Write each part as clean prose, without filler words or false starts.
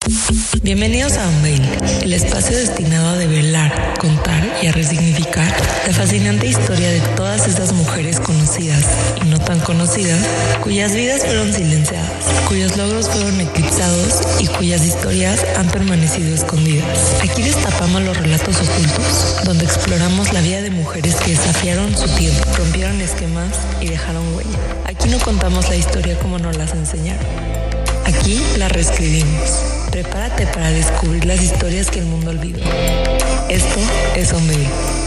Bienvenidos a Unveil, el espacio destinado a develar, contar y a resignificar la fascinante historia de todas esas mujeres conocidas y no tan conocidas, cuyas vidas fueron silenciadas, cuyos logros fueron eclipsados y cuyas historias han permanecido escondidas. Aquí destapamos los relatos ocultos, donde exploramos la vida de mujeres que desafiaron su tiempo, rompieron esquemas y dejaron huella. Aquí no contamos la historia como nos las enseñaron. Aquí la reescribimos. Prepárate para descubrir las historias que el mundo olvidó. Esto es Unveil.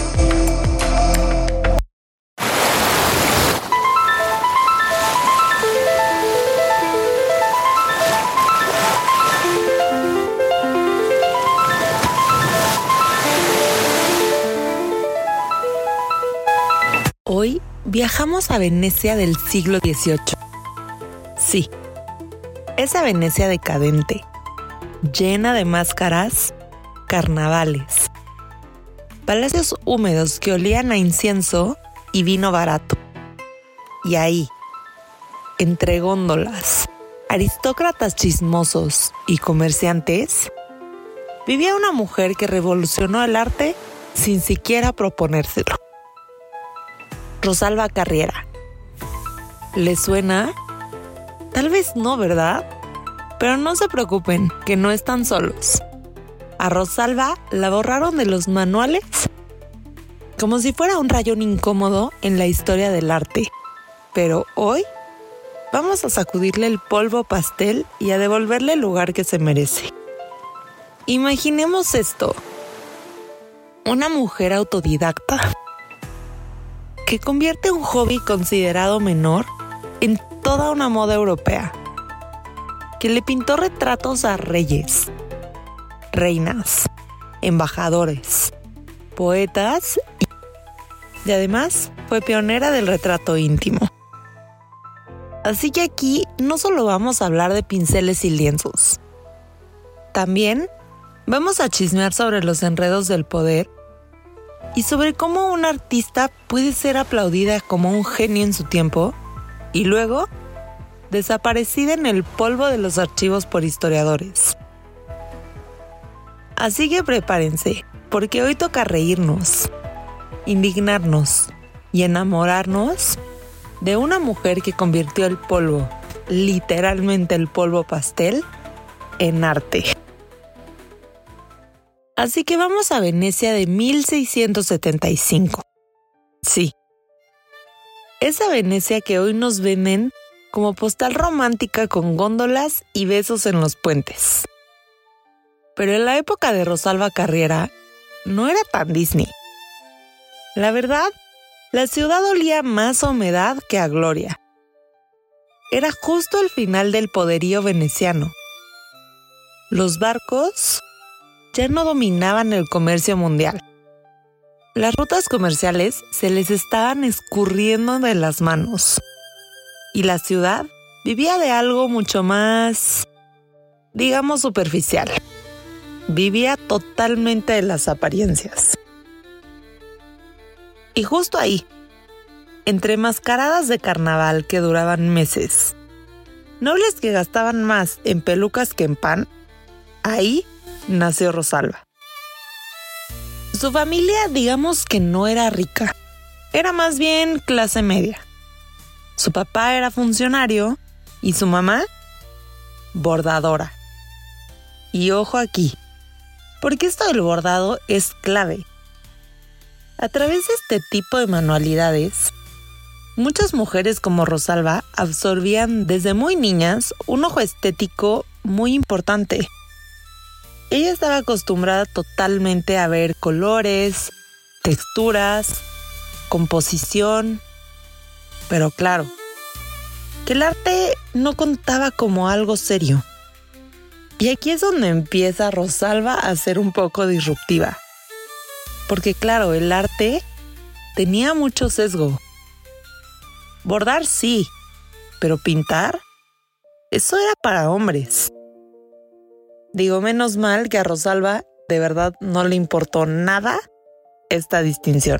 Hoy viajamos a Venecia del siglo XVIII. Sí, esa Venecia decadente, llena de máscaras, carnavales, palacios húmedos que olían a incienso y vino barato. Y ahí, entre góndolas, aristócratas chismosos y comerciantes, vivía una mujer que revolucionó el arte sin siquiera proponérselo. Rosalba Carriera. ¿Les suena? Tal vez no, ¿verdad? Pero no se preocupen, que no están solos. A Rosalba la borraron de los manuales como si fuera un rayón incómodo en la historia del arte. Pero hoy vamos a sacudirle el polvo pastel y a devolverle el lugar que se merece. Imaginemos esto. Una mujer autodidacta que convierte un hobby considerado menor en toda una moda europea, que le pintó retratos a reyes, reinas, embajadores, poetas y además fue pionera del retrato íntimo. Así que aquí no solo vamos a hablar de pinceles y lienzos, también vamos a chismear sobre los enredos del poder y sobre cómo una artista puede ser aplaudida como un genio en su tiempo y luego desaparecida en el polvo de los archivos por historiadores. Así que prepárense, porque hoy toca reírnos, indignarnos y enamorarnos de una mujer que convirtió el polvo, literalmente el polvo pastel, en arte. Así que vamos a Venecia de 1675. Sí, esa Venecia que hoy nos venden como postal romántica con góndolas y besos en los puentes. Pero en la época de Rosalba Carriera no era tan Disney. La verdad, la ciudad olía más a humedad que a gloria. Era justo el final del poderío veneciano. Los barcos ya no dominaban el comercio mundial. Las rutas comerciales se les estaban escurriendo de las manos. Y la ciudad vivía de algo mucho más, digamos, superficial. Vivía totalmente de las apariencias. Y justo ahí, entre mascaradas de carnaval que duraban meses, nobles que gastaban más en pelucas que en pan, ahí nació Rosalba. Su familia, digamos que no era rica, era más bien clase media. Su papá era funcionario y su mamá, bordadora. Y ojo aquí, porque esto del bordado es clave. A través de este tipo de manualidades, muchas mujeres como Rosalba absorbían desde muy niñas un ojo estético muy importante. Ella estaba acostumbrada totalmente a ver colores, texturas, composición, pero claro, que el arte no contaba como algo serio. Y aquí es donde empieza Rosalba a ser un poco disruptiva. Porque claro, el arte tenía mucho sesgo. Bordar sí, pero pintar, eso era para hombres. Digo, menos mal que a Rosalba de verdad no le importó nada esta distinción.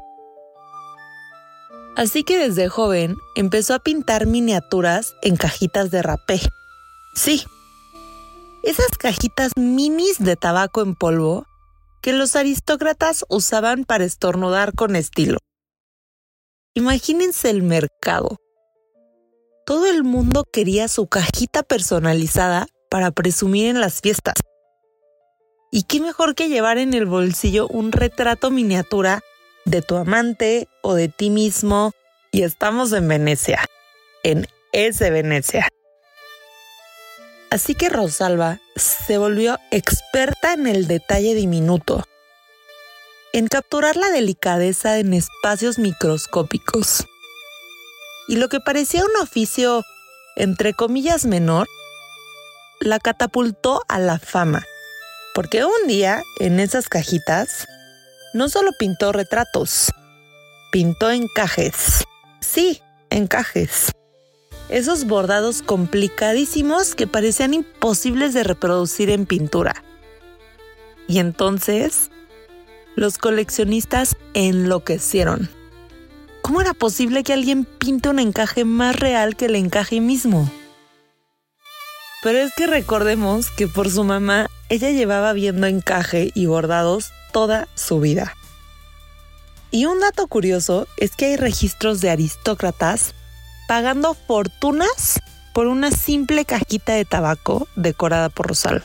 Así que desde joven empezó a pintar miniaturas en cajitas de rapé. Sí, Esas cajitas minis de tabaco en polvo que los aristócratas usaban para estornudar con estilo. Imagínense el mercado. Todo el mundo quería su cajita personalizada para presumir en las fiestas. ¿Y qué mejor que llevar en el bolsillo un retrato miniatura de tu amante o de ti mismo? Y estamos en Venecia, en ese Venecia. Así que Rosalba se volvió experta en el detalle diminuto, en capturar la delicadeza en espacios microscópicos. Y lo que parecía un oficio, entre comillas, menor, la catapultó a la fama. Porque un día, en esas cajitas, no solo pintó retratos, pintó encajes. Sí, encajes. Esos bordados complicadísimos que parecían imposibles de reproducir en pintura. Y entonces, los coleccionistas enloquecieron. ¿Cómo era posible que alguien pinte un encaje más real que el encaje mismo? Pero es que recordemos que por su mamá, ella llevaba viendo encaje y bordados toda su vida. Y un dato curioso es que hay registros de aristócratas pagando fortunas por una simple cajita de tabaco decorada por Rosalba.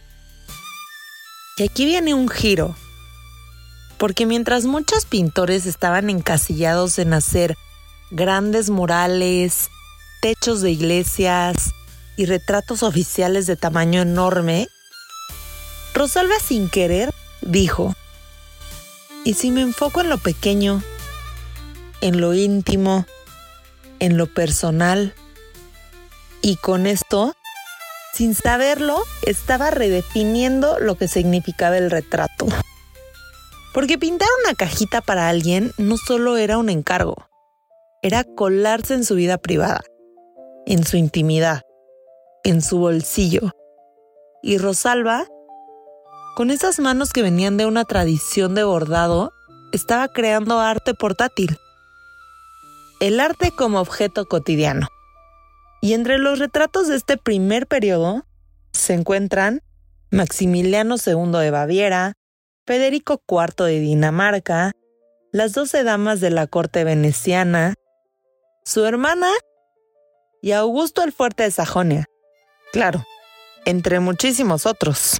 Y aquí viene un giro, porque mientras muchos pintores estaban encasillados en hacer grandes murales, techos de iglesias y retratos oficiales de tamaño enorme, Rosalba sin querer dijo: ¿y si me enfoco en lo pequeño, en lo íntimo, en lo personal? Y con esto, sin saberlo, estaba redefiniendo lo que significaba el retrato. Porque pintar una cajita para alguien no solo era un encargo, era colarse en su vida privada, en su intimidad, en su bolsillo. Y Rosalba, con esas manos que venían de una tradición de bordado, estaba creando arte portátil. El arte como objeto cotidiano. Y entre los retratos de este primer periodo se encuentran Maximiliano II de Baviera, Federico IV de Dinamarca, las 12 damas de la corte veneciana, su hermana y Augusto el Fuerte de Sajonia. Claro, entre muchísimos otros.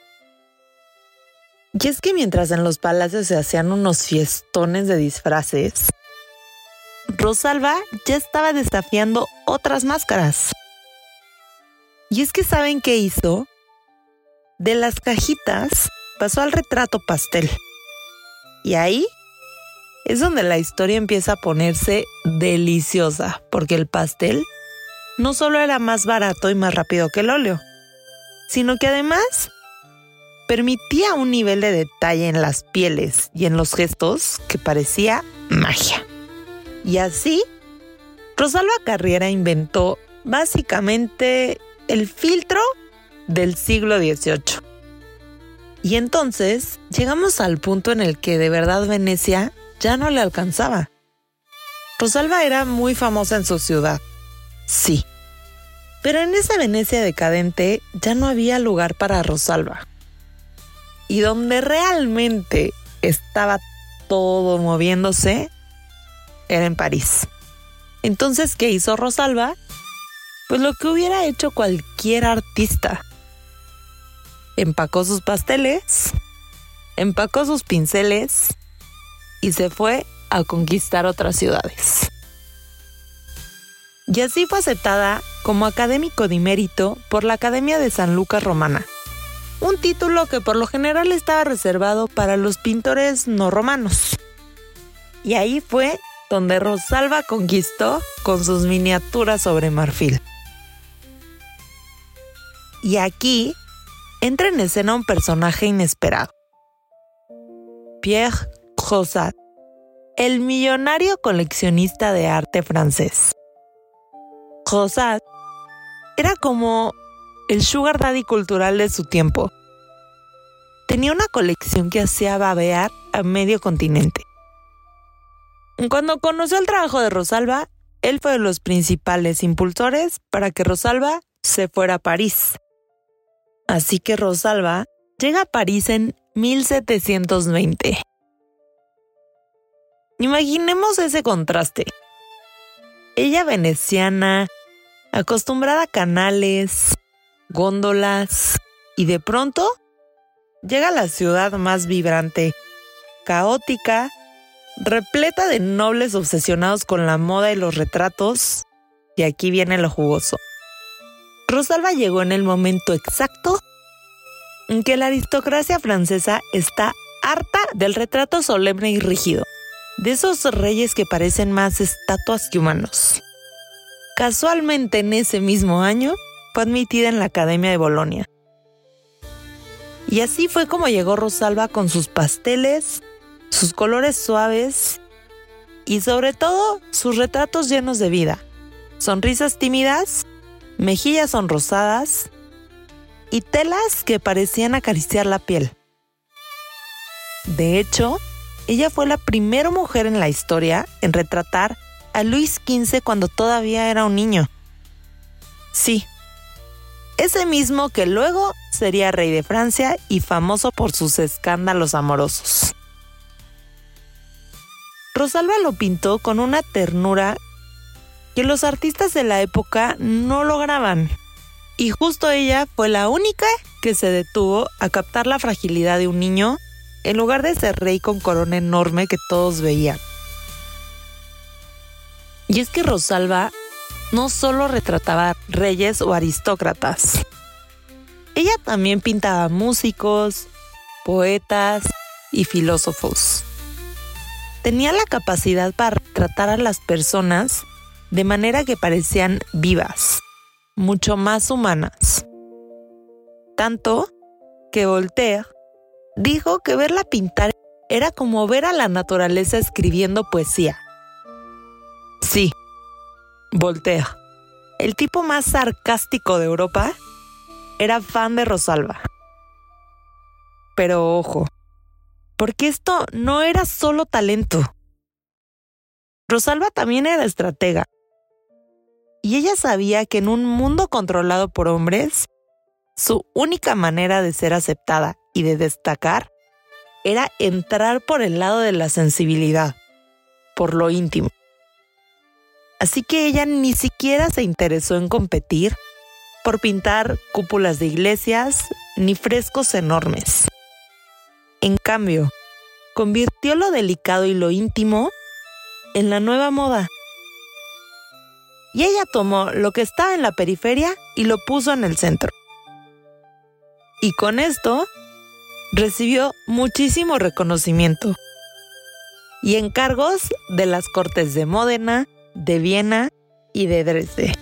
Y es que mientras en los palacios se hacían unos fiestones de disfraces, Rosalba ya estaba desafiando otras máscaras. Y es que ¿saben qué hizo? De las cajitas pasó al retrato pastel. Y ahí es donde la historia empieza a ponerse deliciosa, porque el pastel no solo era más barato y más rápido que el óleo, sino que además permitía un nivel de detalle en las pieles y en los gestos que parecía magia. Y así, Rosalba Carriera inventó básicamente el filtro del siglo XVIII. Y entonces llegamos al punto en el que de verdad Venecia ya no le alcanzaba. Rosalba era muy famosa en su ciudad, sí, pero en esa Venecia decadente ya no había lugar para Rosalba. Y donde realmente estaba todo moviéndose era en París. Entonces, ¿qué hizo Rosalba? Pues lo que hubiera hecho cualquier artista. Empacó sus pasteles, empacó sus pinceles y se fue a conquistar otras ciudades. Y así fue aceptada como académico de mérito por la Academia de San Lucas Romana, un título que por lo general estaba reservado para los pintores no romanos. Y ahí fue donde Rosalba conquistó con sus miniaturas sobre marfil. Y aquí entra en escena un personaje inesperado. Pierre Grossat, el millonario coleccionista de arte francés. Grossat era como el sugar daddy cultural de su tiempo. Tenía una colección que hacía babear a medio continente. Cuando conoció el trabajo de Rosalba, él fue de los principales impulsores para que Rosalba se fuera a París. Así que Rosalba llega a París en 1720. Imaginemos ese contraste. Ella veneciana, acostumbrada a canales, góndolas, y de pronto llega a la ciudad más vibrante, caótica, repleta de nobles obsesionados con la moda y los retratos. Y aquí viene lo jugoso. Rosalba llegó en el momento exacto en que la aristocracia francesa está harta del retrato solemne y rígido, de esos reyes que parecen más estatuas que humanos. Casualmente en ese mismo año fue admitida en la Academia de Bolonia. Y así fue como llegó Rosalba con sus pasteles, sus colores suaves y sobre todo sus retratos llenos de vida, sonrisas tímidas, mejillas sonrosadas y telas que parecían acariciar la piel. De hecho, ella fue la primera mujer en la historia en retratar a Luis XV cuando todavía era un niño. Sí, ese mismo que luego sería rey de Francia y famoso por sus escándalos amorosos. Rosalba lo pintó con una ternura que los artistas de la época no lograban. Y justo ella fue la única que se detuvo a captar la fragilidad de un niño en lugar de ese rey con corona enorme que todos veían. Y es que Rosalba no solo retrataba reyes o aristócratas. Ella también pintaba músicos, poetas y filósofos. Tenía la capacidad para retratar a las personas de manera que parecían vivas, mucho más humanas. Tanto que Voltaire dijo que verla pintar era como ver a la naturaleza escribiendo poesía. Sí, Voltaire, el tipo más sarcástico de Europa, era fan de Rosalba. Pero ojo, porque esto no era solo talento. Rosalba también era estratega. Y ella sabía que en un mundo controlado por hombres, su única manera de ser aceptada y de destacar era entrar por el lado de la sensibilidad, por lo íntimo. Así que ella ni siquiera se interesó en competir por pintar cúpulas de iglesias ni frescos enormes. En cambio, convirtió lo delicado y lo íntimo en la nueva moda. Y ella tomó lo que estaba en la periferia y lo puso en el centro. Y con esto recibió muchísimo reconocimiento y encargos de las cortes de Módena, de Viena y de Dresde.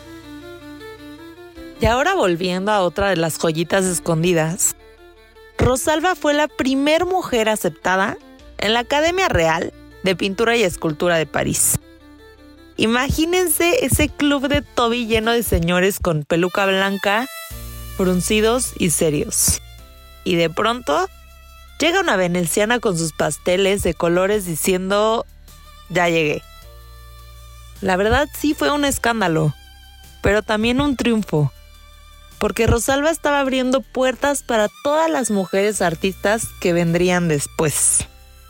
Y ahora volviendo a otra de las joyitas escondidas, Rosalba fue la primer mujer aceptada en la Academia Real de Pintura y Escultura de París. Imagínense ese club de Toby lleno de señores con peluca blanca, fruncidos y serios. Y de pronto llega una veneciana con sus pasteles de colores diciendo: ya llegué. La verdad sí fue un escándalo, pero también un triunfo, porque Rosalba estaba abriendo puertas para todas las mujeres artistas que vendrían después.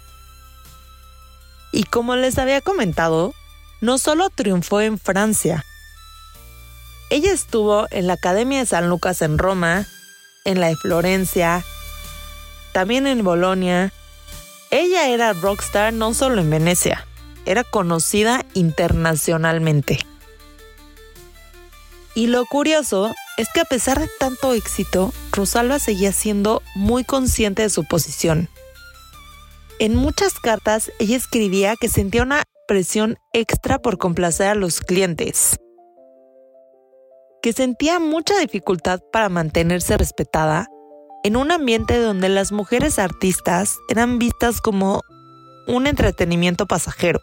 Y como les había comentado, no solo triunfó en Francia. Ella estuvo en la Academia de San Lucas en Roma, en la de Florencia, también en Bolonia. Ella era rockstar no solo en Venecia, era conocida internacionalmente. Y lo curioso es que a pesar de tanto éxito, Rosalba seguía siendo muy consciente de su posición. En muchas cartas ella escribía que sentía una presión extra por complacer a los clientes, que sentía mucha dificultad para mantenerse respetada en un ambiente donde las mujeres artistas eran vistas como un entretenimiento pasajero.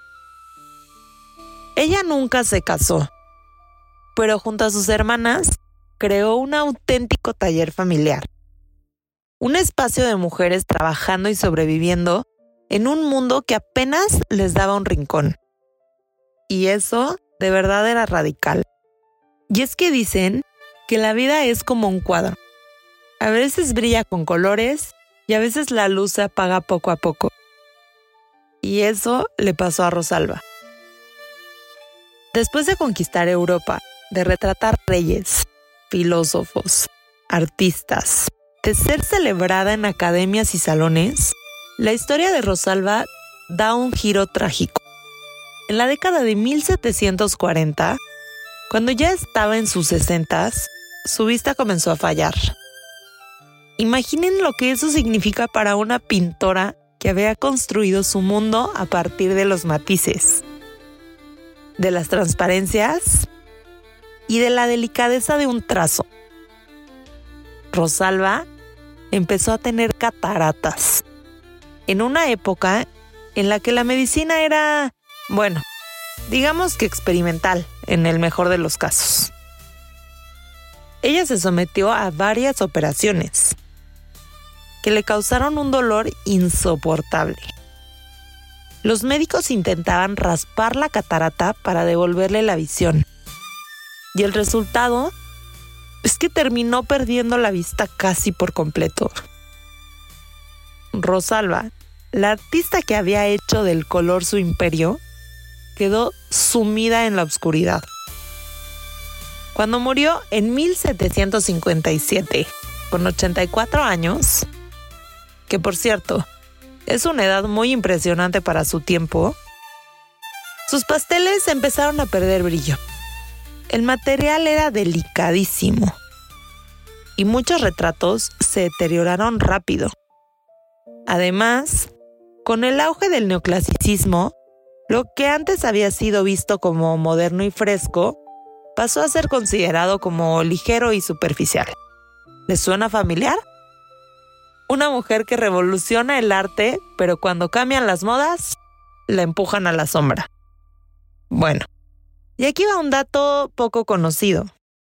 Ella nunca se casó, pero junto a sus hermanas creó un auténtico taller familiar. Un espacio de mujeres trabajando y sobreviviendo en un mundo que apenas les daba un rincón. Y eso de verdad era radical. Y es que dicen que la vida es como un cuadro. A veces brilla con colores y a veces la luz se apaga poco a poco. Y eso le pasó a Rosalba. Después de conquistar Europa, de retratar reyes, filósofos, artistas, de ser celebrada en academias y salones, la historia de Rosalba da un giro trágico. En la década de 1740, cuando ya estaba en sus 60s, su vista comenzó a fallar. Imaginen lo que eso significa para una pintora que había construido su mundo a partir de los matices, de las transparencias y de la delicadeza de un trazo. Rosalba empezó a tener cataratas, en una época en la que la medicina era, bueno, digamos que experimental, en el mejor de los casos. Ella se sometió a varias operaciones que le causaron un dolor insoportable. Los médicos intentaban raspar la catarata para devolverle la visión. Y el resultado es que terminó perdiendo la vista casi por completo. Rosalba, la artista que había hecho del color su imperio, quedó sumida en la oscuridad. Cuando murió en 1757, con 84 años, que por cierto, es una edad muy impresionante para su tiempo, sus pasteles empezaron a perder brillo. El material era delicadísimo y muchos retratos se deterioraron rápido. Además, con el auge del neoclasicismo, lo que antes había sido visto como moderno y fresco, pasó a ser considerado como ligero y superficial. ¿Les suena familiar? Una mujer que revoluciona el arte, pero cuando cambian las modas, la empujan a la sombra. Bueno, y aquí va un dato poco conocido.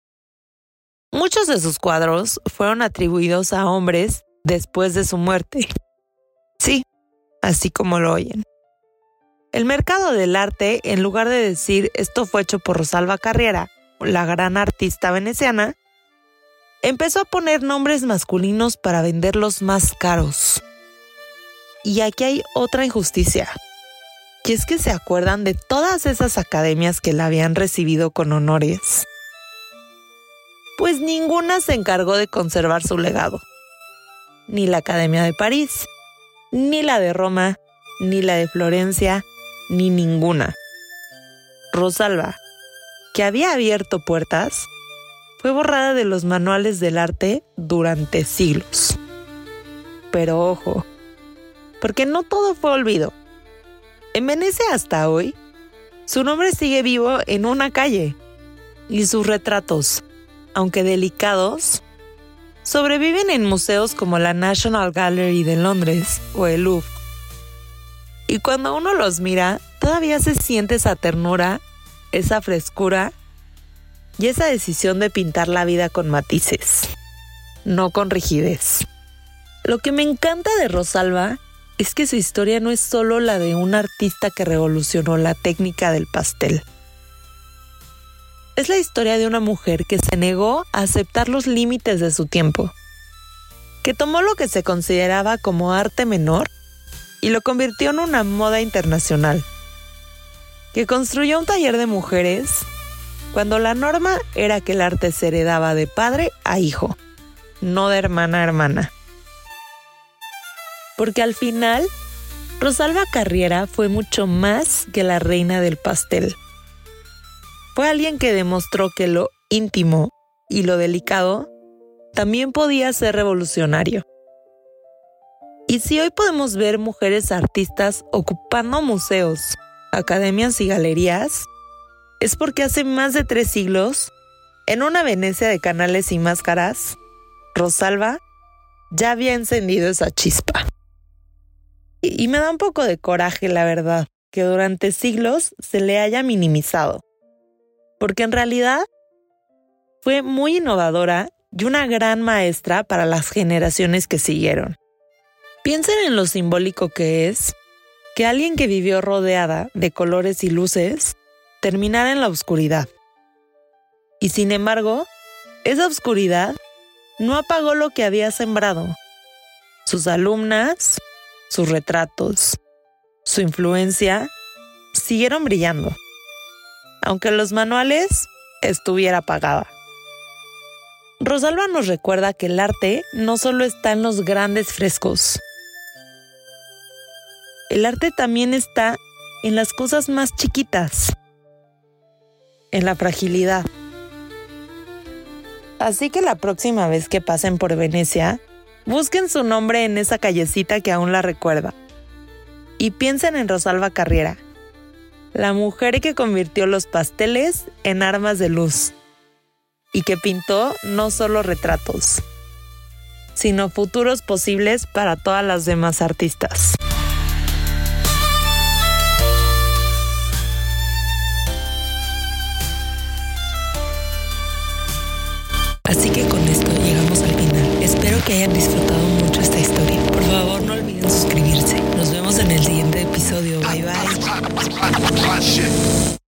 Muchos de sus cuadros fueron atribuidos a hombres después de su muerte. Sí, así como lo oyen. El mercado del arte, en lugar de decir esto fue hecho por Rosalba Carriera, la gran artista veneciana, empezó a poner nombres masculinos para venderlos más caros. Y aquí hay otra injusticia. Y es que se acuerdan de todas esas academias que la habían recibido con honores. Pues ninguna se encargó de conservar su legado. Ni la Academia de París, ni la de Roma, ni la de Florencia, ni ninguna. Rosalba, que había abierto puertas, fue borrada de los manuales del arte durante siglos. Pero ojo, porque no todo fue olvido. En Venecia hasta hoy, su nombre sigue vivo en una calle y sus retratos, aunque delicados, sobreviven en museos como la National Gallery de Londres o el Louvre. Y cuando uno los mira, todavía se siente esa ternura, esa frescura y esa decisión de pintar la vida con matices, no con rigidez. Lo que me encanta de Rosalba es que su historia no es solo la de un artista que revolucionó la técnica del pastel. Es la historia de una mujer que se negó a aceptar los límites de su tiempo, que tomó lo que se consideraba como arte menor y lo convirtió en una moda internacional, que construyó un taller de mujeres cuando la norma era que el arte se heredaba de padre a hijo, no de hermana a hermana. Porque al final, Rosalba Carriera fue mucho más que la reina del pastel. Fue alguien que demostró que lo íntimo y lo delicado también podía ser revolucionario. Y si hoy podemos ver mujeres artistas ocupando museos, academias y galerías, es porque hace más de 3 siglos, en una Venecia de canales y máscaras, Rosalba ya había encendido esa chispa. Y me da un poco de coraje, la verdad, que durante siglos se le haya minimizado. Porque en realidad fue muy innovadora y una gran maestra para las generaciones que siguieron. Piensen en lo simbólico que es que alguien que vivió rodeada de colores y luces terminara en la oscuridad. Y sin embargo, esa oscuridad no apagó lo que había sembrado. Sus alumnas, sus retratos, su influencia siguieron brillando, aunque los manuales estuviera apagada. Rosalba nos recuerda que el arte no solo está en los grandes frescos. El arte también está en las cosas más chiquitas, en la fragilidad. Así que la próxima vez que pasen por Venecia, busquen su nombre en esa callecita que aún la recuerda. Y piensen en Rosalba Carriera, la mujer que convirtió los pasteles en armas de luz y que pintó no solo retratos, sino futuros posibles para todas las demás artistas. Así que con esto llegamos al final. Espero que hayan disfrutado mucho esta historia. Por favor, no olviden suscribirse. Nos vemos en el siguiente episodio. Bye bye.